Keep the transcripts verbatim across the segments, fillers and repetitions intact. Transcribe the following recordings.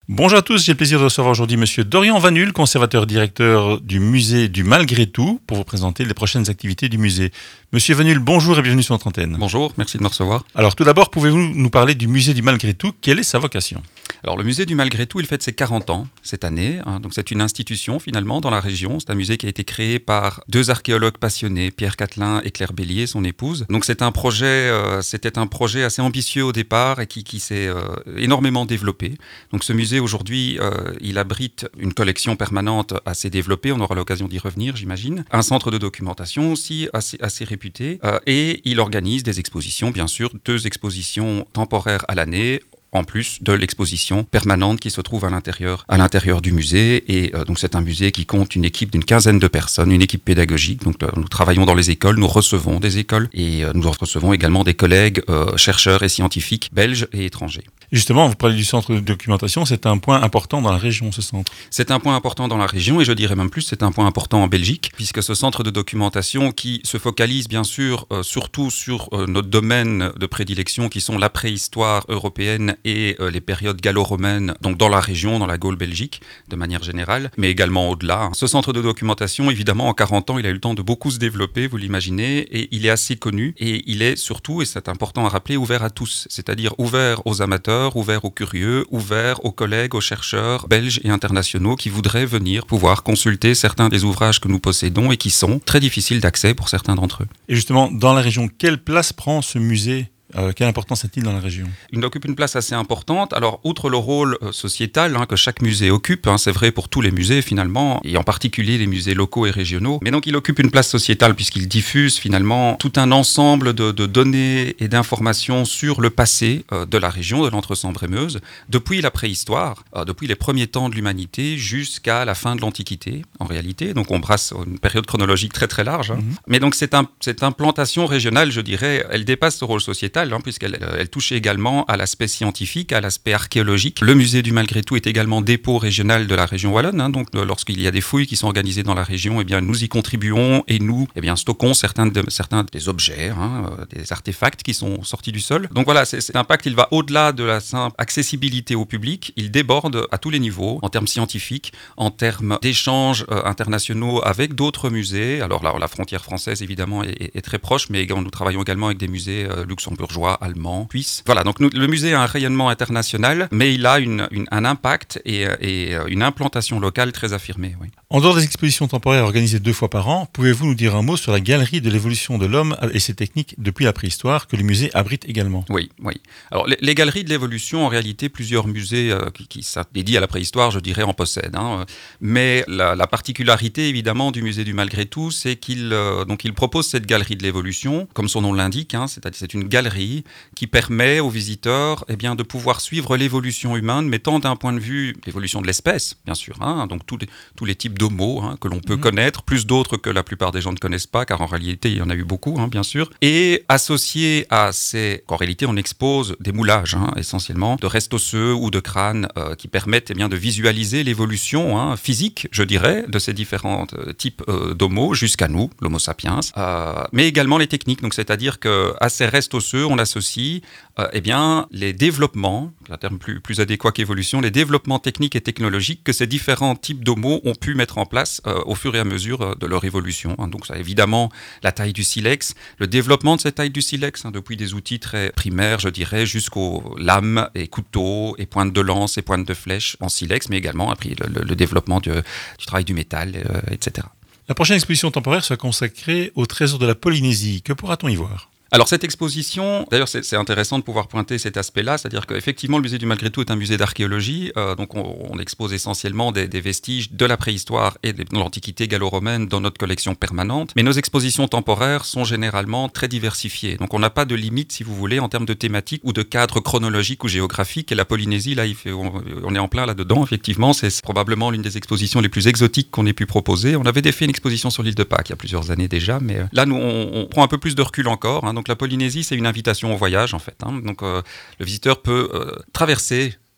Bonjour à tous, j'ai le plaisir de recevoir aujourd'hui Monsieur Dorian Vanul, conservateur directeur du musée du Malgré Tout, pour vous présenter les prochaines activités du musée. Monsieur Vanul, bonjour et bienvenue sur notre antenne. Bonjour, merci de me recevoir. Alors tout d'abord, pouvez-vous nous parler du musée du Malgré Tout? Quelle est sa vocation? Alors le musée du Malgré Tout, il fête ses quarante ans cette année, hein, donc c'est une institution finalement dans la région. C'est un musée qui a été créé par deux archéologues passionnés, Pierre Catelin et Claire Bélier, son épouse. Donc c'est un projet, euh, c'était un projet assez ambitieux au départ et qui, qui s'est euh, énormément développé. Donc ce musée aujourd'hui, euh, il abrite une collection permanente assez développée, on aura l'occasion d'y revenir j'imagine, un centre de documentation aussi assez, assez réputé, euh, et il organise des expositions, bien sûr, deux expositions temporaires à l'année, en plus de l'exposition permanente qui se trouve à l'intérieur, à l'intérieur du musée. Et euh, donc c'est un musée qui compte une équipe d'une quinzaine de personnes, une équipe pédagogique. Donc euh, nous travaillons dans les écoles, nous recevons des écoles et euh, nous recevons également des collègues euh, chercheurs et scientifiques belges et étrangers. Justement, vous parlez du centre de documentation, c'est un point important dans la région, ce centre. C'est un point important dans la région et je dirais même plus, c'est un point important en Belgique, puisque ce centre de documentation qui se focalise bien sûr euh, surtout sur euh, notre domaine de prédilection qui sont la préhistoire européenne et euh, les périodes gallo-romaines, donc dans la région, dans la Gaule belgique, de manière générale, mais également au-delà. Ce centre de documentation, évidemment, en quarante ans, il a eu le temps de beaucoup se développer, vous l'imaginez, et il est assez connu, et il est surtout, et c'est important à rappeler, ouvert à tous, c'est-à-dire ouvert aux amateurs, ouvert aux curieux, ouvert aux collègues, aux chercheurs belges et internationaux qui voudraient venir pouvoir consulter certains des ouvrages que nous possédons et qui sont très difficiles d'accès pour certains d'entre eux. Et justement, dans la région, quelle place prend ce musée ? Euh, quelle importance a-t-il dans la région? Il occupe une place assez importante. Alors, outre le rôle euh, sociétal hein, que chaque musée occupe, hein, c'est vrai pour tous les musées finalement, et en particulier les musées locaux et régionaux, mais donc il occupe une place sociétale puisqu'il diffuse finalement tout un ensemble de, de données et d'informations sur le passé euh, de la région, de l'Entre-Sambre-et-Meuse, depuis la préhistoire, euh, depuis les premiers temps de l'humanité jusqu'à la fin de l'Antiquité, en réalité. Donc on brasse une période chronologique très très large. Hein. Mm-hmm. Mais donc c'est un, cette implantation régionale, je dirais, elle dépasse ce rôle sociétal, Hein, puisqu'elle elle touche également à l'aspect scientifique, à l'aspect archéologique. Le musée du Malgré Tout est également dépôt régional de la région wallonne. Hein, donc, euh, lorsqu'il y a des fouilles qui sont organisées dans la région, eh bien, nous y contribuons et nous eh bien, stockons certains, de, certains des objets, hein, euh, des artefacts qui sont sortis du sol. Donc voilà, c'est, cet impact, il va au-delà de la simple accessibilité au public. Il déborde à tous les niveaux, en termes scientifiques, en termes d'échanges euh, internationaux avec d'autres musées. Alors là, la frontière française, évidemment, est, est, est très proche, mais également, nous travaillons également avec des musées euh, luxembourgeois, allemand, suisse. Voilà, donc nous, le musée a un rayonnement international, mais il a une, une, un impact et, et une implantation locale très affirmée. Oui. En dehors des expositions temporaires organisées deux fois par an, pouvez-vous nous dire un mot sur la galerie de l'évolution de l'homme et ses techniques depuis la préhistoire que le musée abrite également? Oui, oui. Alors les, les galeries de l'évolution, en réalité, plusieurs musées euh, qui, qui dédiés à la préhistoire, je dirais, en possèdent. Hein. Mais la, la particularité, évidemment, du musée du Malgré Tout, c'est qu'il, euh, donc, il propose cette galerie de l'évolution, comme son nom l'indique, hein, c'est-à-dire c'est une galerie qui permet aux visiteurs eh bien, de pouvoir suivre l'évolution humaine, mais tant d'un point de vue, l'évolution de l'espèce, bien sûr, hein, donc tous les, tous les types d'homos hein, que l'on peut mmh. connaître, plus d'autres que la plupart des gens ne connaissent pas, car en réalité, il y en a eu beaucoup, hein, bien sûr, et associé à ces... En réalité, on expose des moulages, hein, essentiellement, de restes osseux ou de crânes euh, qui permettent eh bien, de visualiser l'évolution hein, physique, je dirais, de ces différents euh, types euh, d'homos jusqu'à nous, l'homo sapiens, euh, mais également les techniques, donc c'est-à-dire qu'à ces restes osseux, on associe euh, eh bien, les développements, un terme plus, plus adéquat qu'évolution, les développements techniques et technologiques que ces différents types d'homos ont pu mettre en place euh, au fur et à mesure euh, de leur évolution. Hein. Donc ça, évidemment, la taille du silex, le développement de cette taille du silex, hein, depuis des outils très primaires, je dirais, jusqu'aux lames et couteaux et pointes de lance et pointes de flèche en silex, mais également après, le, le, le développement du, du travail du métal, euh, et cetera. La prochaine exposition temporaire sera consacrée au trésor de la Polynésie. Que pourra-t-on y voir ? Alors cette exposition, d'ailleurs c'est, c'est intéressant de pouvoir pointer cet aspect-là, c'est-à-dire qu'effectivement le musée du Malgré Tout est un musée d'archéologie, euh, donc on, on expose essentiellement des, des vestiges de la préhistoire et de l'Antiquité gallo-romaine dans notre collection permanente, mais nos expositions temporaires sont généralement très diversifiées, donc on n'a pas de limite si vous voulez en termes de thématique ou de cadre chronologique ou géographique, et la Polynésie là il fait, on, on est en plein là-dedans effectivement, c'est probablement l'une des expositions les plus exotiques qu'on ait pu proposer. On avait fait une exposition sur l'île de Pâques il y a plusieurs années déjà, mais là nous on, on prend un peu plus de recul encore, hein. Donc la Polynésie, c'est une invitation au voyage en fait. Hein. Donc euh, le visiteur peut euh, traverser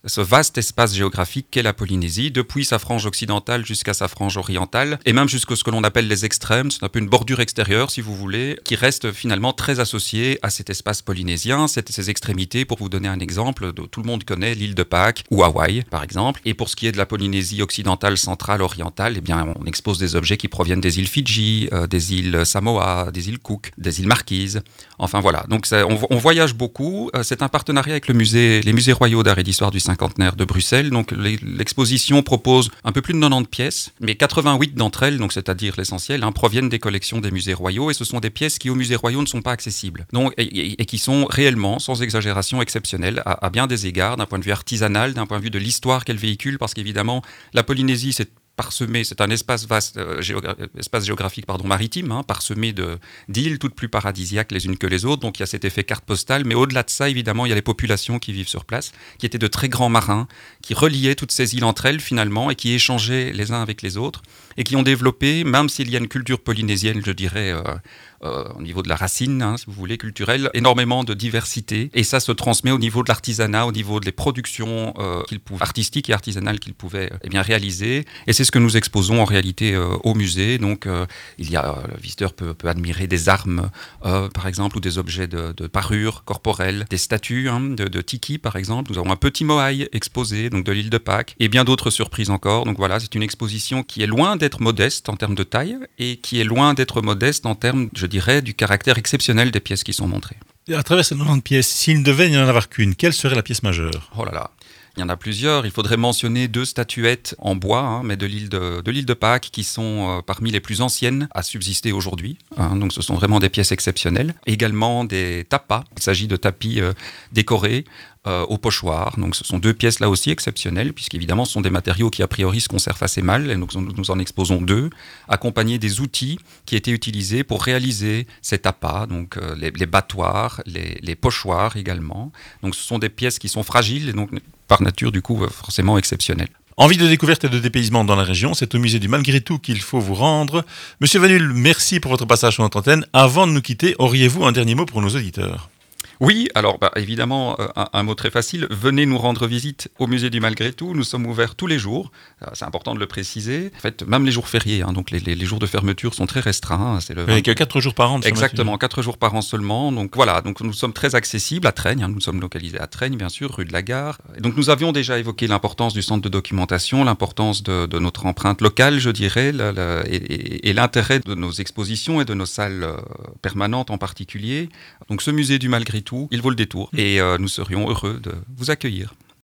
ce vaste espace géographique qu'est la Polynésie, depuis sa frange occidentale jusqu'à sa frange orientale, et même jusqu'à ce que l'on appelle les extrêmes, c'est un peu une bordure extérieure, si vous voulez, qui reste finalement très associée à cet espace polynésien, ces extrémités. Pour vous donner un exemple, tout le monde connaît l'île de Pâques ou Hawaï, par exemple. Et pour ce qui est de la Polynésie occidentale, centrale, orientale, eh bien, on expose des objets qui proviennent des îles Fidji, euh, des îles Samoa, des îles Cook, des îles Marquises. Enfin voilà, donc ça, on, on voyage beaucoup. Euh, c'est un partenariat avec le musée, les musées royaux d'art et d'histoire du cinquantenaire de Bruxelles. Donc l'exposition propose un peu plus de quatre-vingt-dix pièces, mais quatre-vingt-huit d'entre elles, donc c'est-à-dire l'essentiel, hein, proviennent des collections des musées royaux, et ce sont des pièces qui aux musées royaux ne sont pas accessibles. Donc, et, et, et qui sont réellement, sans exagération, exceptionnelles à, à bien des égards, d'un point de vue artisanal, d'un point de vue de l'histoire qu'elle véhicule, parce qu'évidemment, la Polynésie, c'est parsemé, c'est un espace vaste, euh, géogra- espace géographique pardon, maritime, hein, parsemé de, d'îles toutes plus paradisiaques les unes que les autres, donc il y a cet effet carte postale, mais au-delà de ça, évidemment, il y a les populations qui vivent sur place, qui étaient de très grands marins, qui reliaient toutes ces îles entre elles finalement, et qui échangeaient les uns avec les autres, et qui ont développé, même s'il y a une culture polynésienne, je dirais, euh, euh, au niveau de la racine, hein, si vous voulez, culturelle, énormément de diversité, et ça se transmet au niveau de l'artisanat, au niveau des productions euh, qu'ils pouvaient, artistiques et artisanales qu'ils pouvaient eh bien, réaliser, et c'est ce que nous exposons en réalité euh, au musée. Donc euh, il y a, euh, le visiteur peut, peut admirer des armes, euh, par exemple, ou des objets de, de parure corporelle, des statues hein, de, de tiki, par exemple. Nous avons un petit moai exposé, donc de l'île de Pâques, et bien d'autres surprises encore. Donc voilà, c'est une exposition qui est loin d'être modeste en termes de taille, et qui est loin d'être modeste en termes, je dirais, du caractère exceptionnel des pièces qui sont montrées. Et à travers ces quatre-vingt-dix pièces, s'il ne devait y en avoir qu'une, quelle serait la pièce majeure ? Oh là là. Il y en a plusieurs. Il faudrait mentionner deux statuettes en bois, hein, mais de l'île de, de l'île de Pâques, qui sont euh, parmi les plus anciennes à subsister aujourd'hui. Hein, donc ce sont vraiment des pièces exceptionnelles. Également des tapas. Il s'agit de tapis euh, décorés euh, au pochoir. Donc ce sont deux pièces là aussi exceptionnelles, puisqu'évidemment ce sont des matériaux qui a priori se conservent assez mal. Et donc nous en exposons deux, accompagnés des outils qui étaient utilisés pour réaliser ces tapas, donc euh, les, les battoirs, les, les pochoirs également. Donc ce sont des pièces qui sont fragiles et donc par nature, du coup, forcément exceptionnel. Envie de découverte et de dépaysement dans la région, c'est au musée du Malgré Tout qu'il faut vous rendre. Monsieur Vanul, merci pour votre passage sur notre antenne. Avant de nous quitter, auriez-vous un dernier mot pour nos auditeurs ? Oui, alors bah, évidemment, euh, un, un mot très facile, venez nous rendre visite au musée du Malgré Tout, nous sommes ouverts tous les jours, euh, c'est important de le préciser, en fait, même les jours fériés, hein, donc les, les, les jours de fermeture sont très restreints. Hein, c'est le vingt... Avec quatre jours par an. Exactement, quatre jours par an seulement, donc voilà, donc nous sommes très accessibles à Traigne, hein, nous sommes localisés à Traigne, bien sûr, rue de la Gare, et donc nous avions déjà évoqué l'importance du centre de documentation, l'importance de, de notre empreinte locale, je dirais, la, la, et, et, et l'intérêt de nos expositions et de nos salles euh, permanentes en particulier. Donc ce musée du Malgré Tout, il vaut le détour. Et euh, nous serions heureux de vous accueillir.